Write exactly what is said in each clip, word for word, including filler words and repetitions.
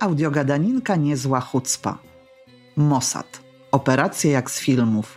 Audiogadaninka niezła chucpa. Mossad. Operacje jak z filmów.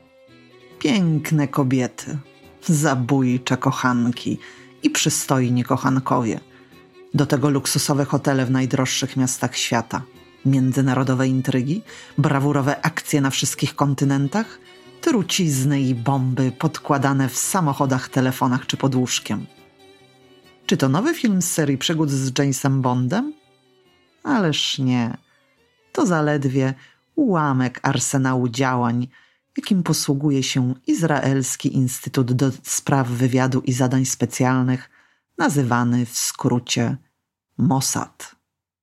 Piękne kobiety, zabójcze kochanki i przystojni kochankowie. Do tego luksusowe hotele w najdroższych miastach świata. Międzynarodowe intrygi, brawurowe akcje na wszystkich kontynentach, trucizny i bomby podkładane w samochodach, telefonach czy pod łóżkiem. Czy to nowy film z serii przygód z Jamesem Bondem? Ależ nie. To zaledwie ułamek arsenału działań, jakim posługuje się Izraelski Instytut do Spraw Wywiadu i Zadań Specjalnych, nazywany w skrócie Mossad.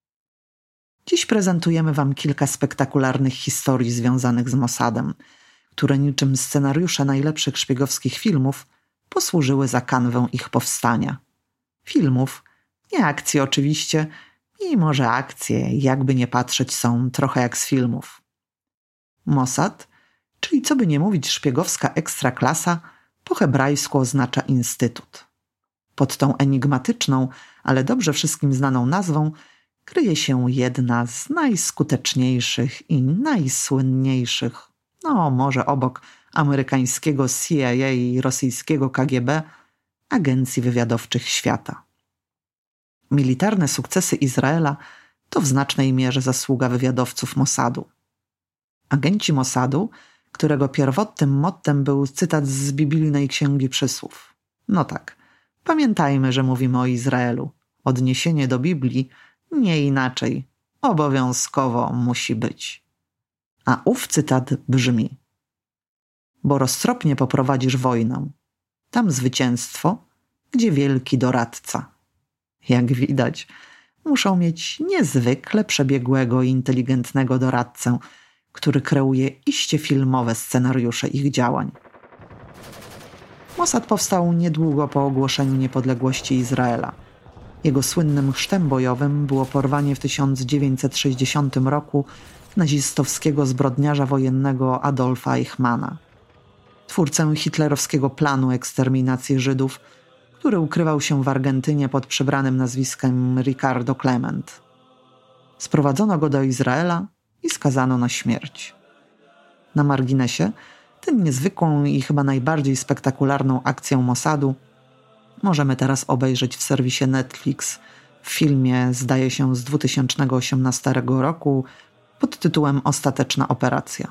Dziś prezentujemy Wam kilka spektakularnych historii związanych z Mossadem, które niczym scenariusze najlepszych szpiegowskich filmów posłużyły za kanwę ich powstania. Filmów, nie akcji oczywiście, mimo że akcje, jakby nie patrzeć, są trochę jak z filmów. Mossad, czyli co by nie mówić szpiegowska ekstraklasa, po hebrajsku oznacza instytut. Pod tą enigmatyczną, ale dobrze wszystkim znaną nazwą kryje się jedna z najskuteczniejszych i najsłynniejszych, no może obok amerykańskiego C I A i rosyjskiego K G B, agencji wywiadowczych świata. Militarne sukcesy Izraela to w znacznej mierze zasługa wywiadowców Mossadu. Agenci Mossadu, którego pierwotnym mottem był cytat z biblijnej Księgi Przysłów. No tak, pamiętajmy, że mówimy o Izraelu. Odniesienie do Biblii nie inaczej, obowiązkowo musi być. A ów cytat brzmi: bo roztropnie poprowadzisz wojnę, tam zwycięstwo, gdzie wielki doradca. Jak widać, muszą mieć niezwykle przebiegłego i inteligentnego doradcę, który kreuje iście filmowe scenariusze ich działań. Mossad powstał niedługo po ogłoszeniu niepodległości Izraela. Jego słynnym chrztem bojowym było porwanie w tysiąc dziewięćset sześćdziesiątym roku nazistowskiego zbrodniarza wojennego Adolfa Eichmanna, twórcę hitlerowskiego planu eksterminacji Żydów, który ukrywał się w Argentynie pod przybranym nazwiskiem Ricardo Clement. Sprowadzono go do Izraela i skazano na śmierć. Na marginesie, tę niezwykłą i chyba najbardziej spektakularną akcję Mossadu możemy teraz obejrzeć w serwisie Netflix w filmie, zdaje się, z dwa tysiące osiemnastego roku pod tytułem Ostateczna operacja.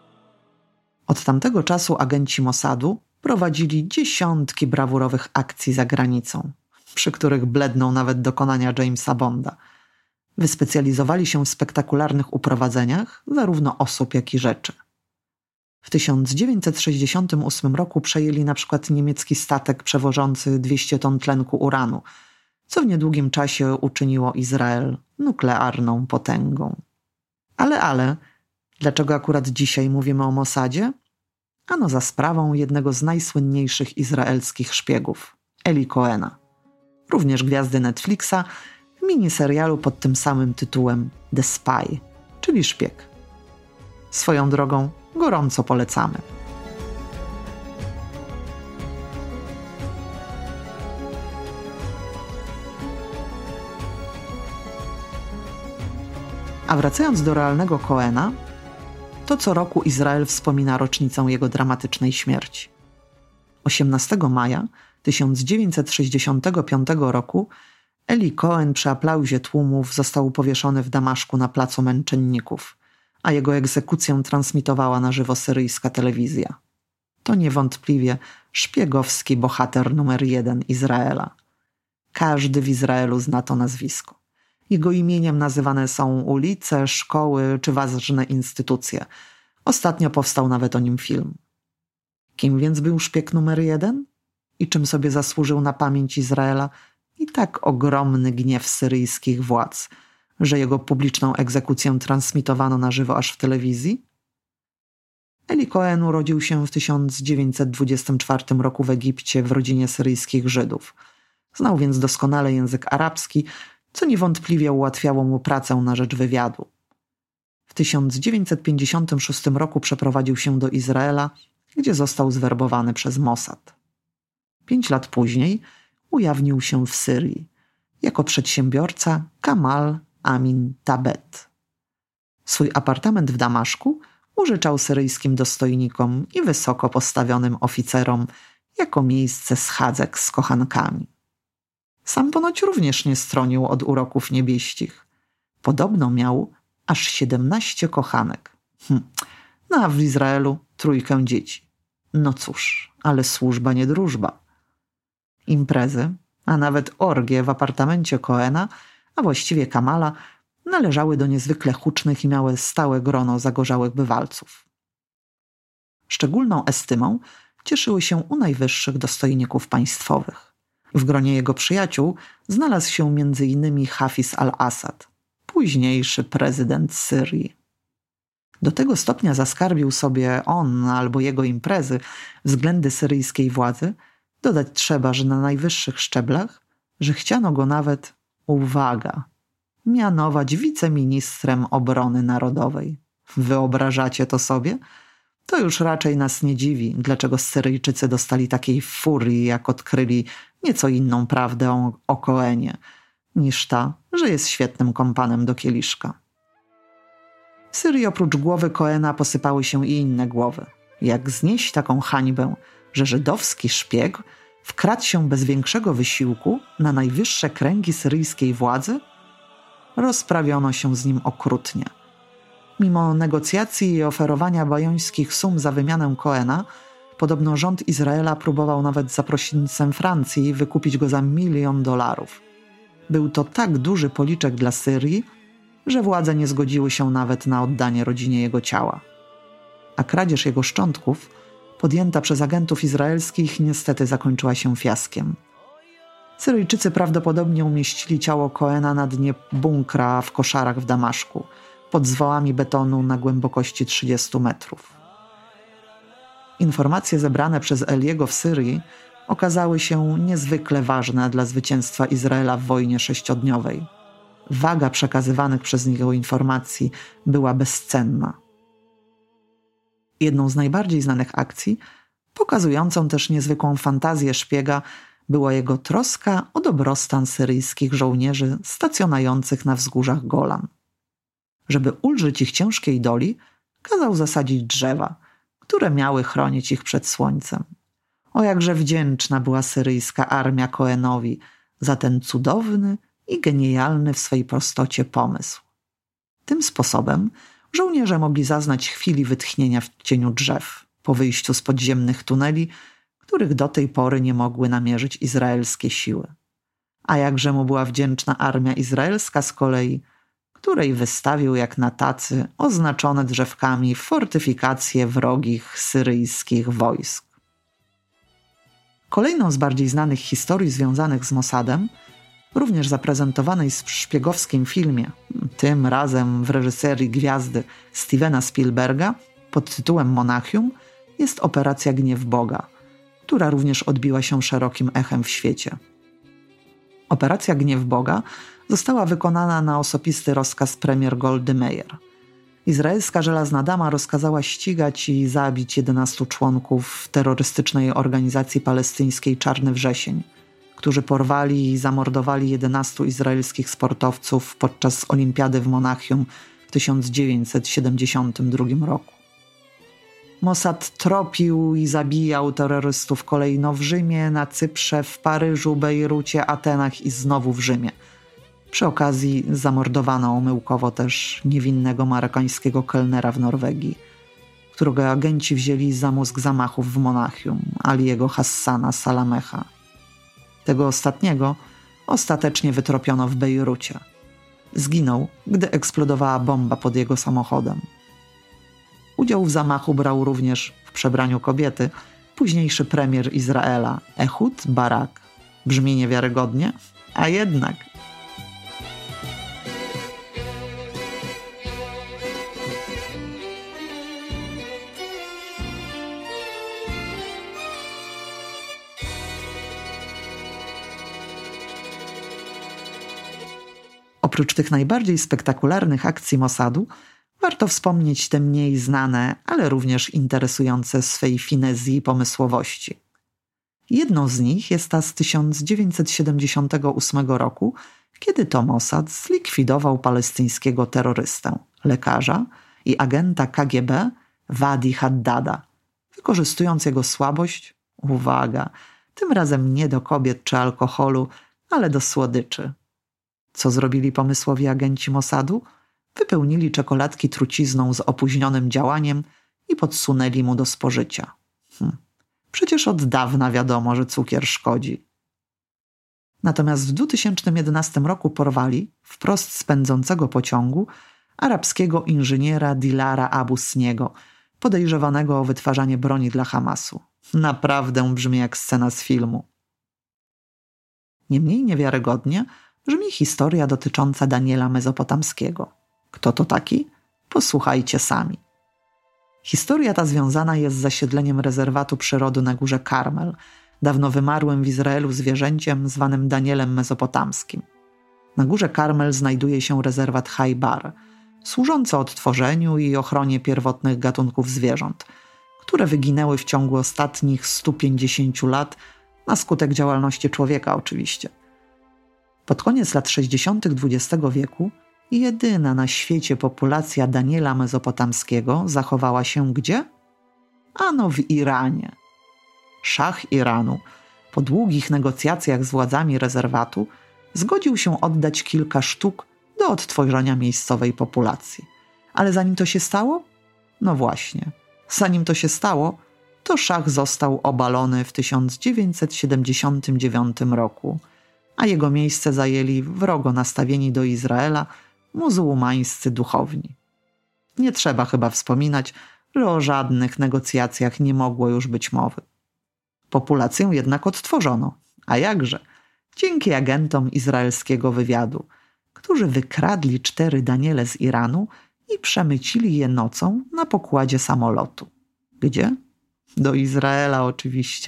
Od tamtego czasu agenci Mossadu prowadzili dziesiątki brawurowych akcji za granicą, przy których bledną nawet dokonania Jamesa Bonda. Wyspecjalizowali się w spektakularnych uprowadzeniach zarówno osób, jak i rzeczy. W tysiąc dziewięćset sześćdziesiątym ósmym roku przejęli na przykład niemiecki statek przewożący dwieście ton tlenku uranu, co w niedługim czasie uczyniło Izrael nuklearną potęgą. Ale, ale, dlaczego akurat dzisiaj mówimy o Mossadzie? Ano za sprawą jednego z najsłynniejszych izraelskich szpiegów, Eli Cohena. Również gwiazdy Netflixa w miniserialu pod tym samym tytułem The Spy, czyli szpieg. Swoją drogą gorąco polecamy. A wracając do realnego Cohena, to co roku Izrael wspomina rocznicę jego dramatycznej śmierci. osiemnastego maja tysiąc dziewięćset sześćdziesiątego piątego roku Eli Cohen przy aplauzie tłumów został powieszony w Damaszku na placu Męczenników, a jego egzekucję transmitowała na żywo syryjska telewizja. To niewątpliwie szpiegowski bohater numer jeden Izraela. Każdy w Izraelu zna to nazwisko. Jego imieniem nazywane są ulice, szkoły czy ważne instytucje. Ostatnio powstał nawet o nim film. Kim więc był szpieg numer jeden? I czym sobie zasłużył na pamięć Izraela i tak ogromny gniew syryjskich władz, że jego publiczną egzekucję transmitowano na żywo aż w telewizji? Eli Cohen urodził się w tysiąc dziewięćset dwudziestym czwartym roku w Egipcie w rodzinie syryjskich Żydów. Znał więc doskonale język arabski, co niewątpliwie ułatwiało mu pracę na rzecz wywiadu. W tysiąc dziewięćset pięćdziesiątym szóstym roku przeprowadził się do Izraela, gdzie został zwerbowany przez Mossad. Pięć lat później ujawnił się w Syrii jako przedsiębiorca Kamal Amin Tabet. Swój apartament w Damaszku użyczał syryjskim dostojnikom i wysoko postawionym oficerom jako miejsce schadzek z kochankami. Sam ponoć również nie stronił od uroków niebieścich. Podobno miał aż siedemnaście kochanek. Hm. No a w Izraelu trójkę dzieci. No cóż, ale służba nie dróżba. Imprezy, a nawet orgie w apartamencie Cohena, a właściwie Kamala, należały do niezwykle hucznych i miały stałe grono zagorzałych bywalców. Szczególną estymą cieszyły się u najwyższych dostojników państwowych. W gronie jego przyjaciół znalazł się między innymi Hafiz al-Assad, późniejszy prezydent Syrii. Do tego stopnia zaskarbił sobie on albo jego imprezy względy syryjskiej władzy, dodać trzeba, że na najwyższych szczeblach, że chciano go nawet, uwaga, mianować wiceministrem obrony narodowej. Wyobrażacie to sobie? To już raczej nas nie dziwi, dlaczego Syryjczycy dostali takiej furii, jak odkryli nieco inną prawdę o, o Cohenie, niż ta, że jest świetnym kompanem do kieliszka. W Syrii oprócz głowy Cohena posypały się i inne głowy. Jak znieść taką hańbę, że żydowski szpieg wkradł się bez większego wysiłku na najwyższe kręgi syryjskiej władzy? Rozprawiono się z nim okrutnie. Mimo negocjacji i oferowania bajońskich sum za wymianę Cohena, podobno rząd Izraela próbował nawet za pośrednictwem Francji wykupić go za milion dolarów. Był to tak duży policzek dla Syrii, że władze nie zgodziły się nawet na oddanie rodzinie jego ciała. A kradzież jego szczątków, podjęta przez agentów izraelskich, niestety zakończyła się fiaskiem. Syryjczycy prawdopodobnie umieścili ciało Cohena na dnie bunkra w koszarach w Damaszku, pod zwałami betonu na głębokości trzydziestu metrów. Informacje zebrane przez Eliego w Syrii okazały się niezwykle ważne dla zwycięstwa Izraela w wojnie sześciodniowej. Waga przekazywanych przez niego informacji była bezcenna. Jedną z najbardziej znanych akcji, pokazującą też niezwykłą fantazję szpiega, była jego troska o dobrostan syryjskich żołnierzy stacjonujących na wzgórzach Golan. Żeby ulżyć ich ciężkiej doli, kazał zasadzić drzewa, które miały chronić ich przed słońcem. O jakże wdzięczna była syryjska armia Cohenowi za ten cudowny i genialny w swej prostocie pomysł. Tym sposobem żołnierze mogli zaznać chwili wytchnienia w cieniu drzew po wyjściu z podziemnych tuneli, których do tej pory nie mogły namierzyć izraelskie siły. A jakże mu była wdzięczna armia izraelska z kolei, której wystawił jak na tacy oznaczone drzewkami fortyfikacje wrogich syryjskich wojsk. Kolejną z bardziej znanych historii związanych z Mossadem, również zaprezentowanej w szpiegowskim filmie, tym razem w reżyserii gwiazdy Stevena Spielberga pod tytułem Monachium, jest Operacja Gniew Boga, która również odbiła się szerokim echem w świecie. Operacja Gniew Boga została wykonana na osobisty rozkaz premier Goldy Meir. Izraelska żelazna dama rozkazała ścigać i zabić jedenastu członków terrorystycznej organizacji palestyńskiej Czarny Wrzesień, którzy porwali i zamordowali jedenastu izraelskich sportowców podczas olimpiady w Monachium w tysiąc dziewięćset siedemdziesiątym drugim roku. Mossad tropił i zabijał terrorystów kolejno w Rzymie, na Cyprze, w Paryżu, Bejrucie, Atenach i znowu w Rzymie. Przy okazji zamordowano omyłkowo też niewinnego marokańskiego kelnera w Norwegii, którego agenci wzięli za mózg zamachów w Monachium, Aliego Hassana Salameha. Tego ostatniego ostatecznie wytropiono w Bejrucie. Zginął, gdy eksplodowała bomba pod jego samochodem. Udział w zamachu brał również w przebraniu kobiety późniejszy premier Izraela Ehud Barak. Brzmi niewiarygodnie, a jednak. Oprócz tych najbardziej spektakularnych akcji Mossadu, warto wspomnieć te mniej znane, ale również interesujące swej finezji i pomysłowości. Jedną z nich jest ta z tysiąc dziewięćset siedemdziesiątego ósmego roku, kiedy to Mossad zlikwidował palestyńskiego terrorystę, lekarza i agenta K G B Wadi Haddada, wykorzystując jego słabość, uwaga, tym razem nie do kobiet czy alkoholu, ale do słodyczy. Co zrobili pomysłowi agenci Mossadu? Wypełnili czekoladki trucizną z opóźnionym działaniem i podsunęli mu do spożycia. Hm. Przecież od dawna wiadomo, że cukier szkodzi. Natomiast w dwa tysiące jedenastym roku porwali, wprost z pędzącego pociągu, arabskiego inżyniera Dilara Abu Sniego, podejrzewanego o wytwarzanie broni dla Hamasu. Naprawdę brzmi jak scena z filmu. Niemniej niewiarygodnie brzmi historia dotycząca Daniela Mezopotamskiego. Kto to taki? Posłuchajcie sami. Historia ta związana jest z zasiedleniem rezerwatu przyrody na górze Karmel, dawno wymarłym w Izraelu zwierzęciem zwanym Danielem Mezopotamskim. Na górze Karmel znajduje się rezerwat Hajbar, służący odtworzeniu i ochronie pierwotnych gatunków zwierząt, które wyginęły w ciągu ostatnich stu pięćdziesięciu lat na skutek działalności człowieka oczywiście. Pod koniec lat sześćdziesiątych dwudziestego wieku jedyna na świecie populacja Daniela Mezopotamskiego zachowała się gdzie? Ano w Iranie. Szach Iranu, po długich negocjacjach z władzami rezerwatu, zgodził się oddać kilka sztuk do odtworzenia miejscowej populacji. Ale zanim to się stało? No właśnie, zanim to się stało, to szach został obalony w tysiąc dziewięćset siedemdziesiątym dziewiątym roku, a jego miejsce zajęli wrogo nastawieni do Izraela muzułmańscy duchowni. Nie trzeba chyba wspominać, że o żadnych negocjacjach nie mogło już być mowy. Populację jednak odtworzono, a jakże? Dzięki agentom izraelskiego wywiadu, którzy wykradli cztery Daniele z Iranu i przemycili je nocą na pokładzie samolotu. Gdzie? Do Izraela oczywiście.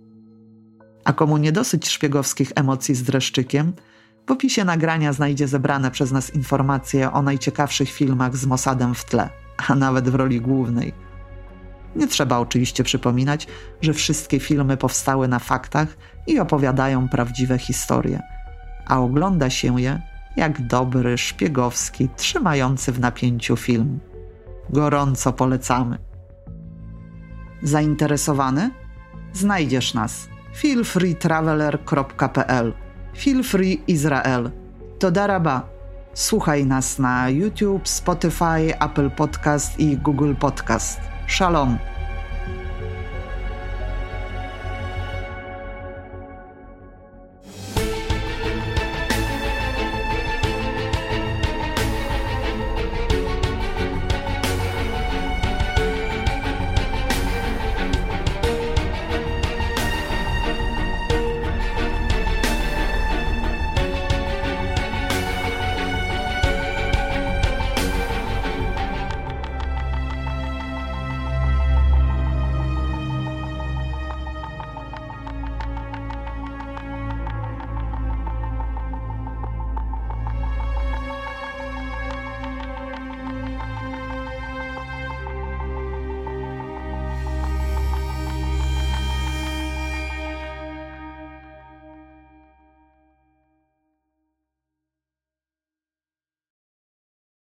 A komu nie dosyć szpiegowskich emocji z dreszczykiem, w opisie nagrania znajdzie zebrane przez nas informacje o najciekawszych filmach z Mossadem w tle, a nawet w roli głównej. Nie trzeba oczywiście przypominać, że wszystkie filmy powstały na faktach i opowiadają prawdziwe historie, a ogląda się je jak dobry, szpiegowski, trzymający w napięciu film. Gorąco polecamy. Zainteresowany? Znajdziesz nas feel free traveler kropka p l Feel Free Izrael. Toda raba. Słuchaj nas na YouTube, Spotify, Apple Podcast i Google Podcast. Shalom.